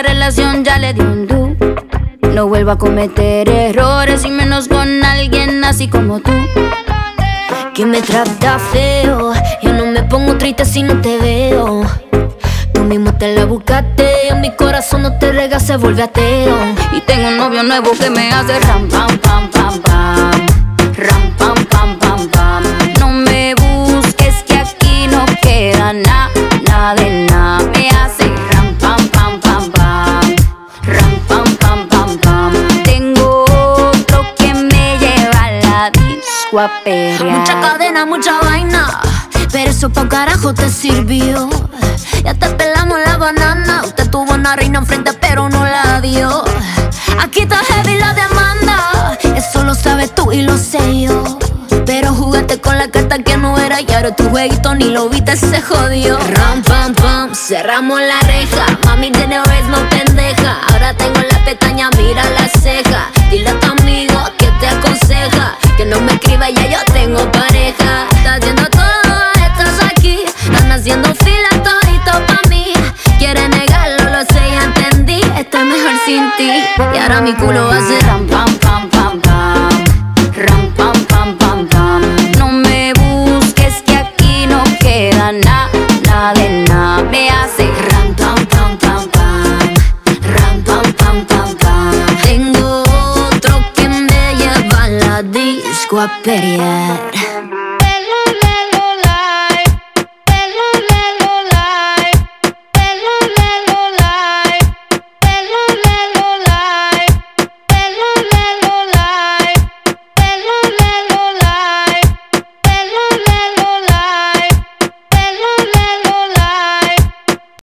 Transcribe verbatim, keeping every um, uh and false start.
esta relación ya le di un do. No vuelvo a cometer errores y menos con alguien así como tú, que me trata feo. Yo no me pongo triste si no te veo. Tú mismo te la buscaste, en mi corazón no te rega, se vuelve ateo. Y tengo un novio nuevo que me hace ram pam pam pam pam, ram pam pam pam pam. No me busques que aquí no queda nada, nada de nada. Me hace ram pam pam pam pam, ram pam pam pam pam. Tengo otro que me lleva a la disco a perrear. Mucha cadena, mucha vaina, pero eso pa' carajo te sirvió. Ya te pelamos la banana. Usted tuvo una reina enfrente pero no la dio. Aquí está heavy la demanda, eso lo sabes tú y lo sé yo. Pero jugaste con la carta que no era y ahora tu jueguito ni lo viste, se jodió. Ram pam pam, cerramos la reja. Mami de no es no pendeja. Ahora tengo la pestaña, mira la ceja. Dile a tu amigo que te aconseja que no me escriba, ya yo tengo pareja. Estás haciendo todo, estás aquí, están haciendo fila todito pa' mí. Quiere negarlo, lo sé, ya entendí. Estoy mejor sin ti. Y ahora mi culo va a ser ram pam pam pam pam, ram pam pam pam pam. No me busques que aquí no queda nada, nada de nada. Me hace ram pam pam pam pam, ram pam pam pam pam. Tengo otro que me lleva a la disco a perrear.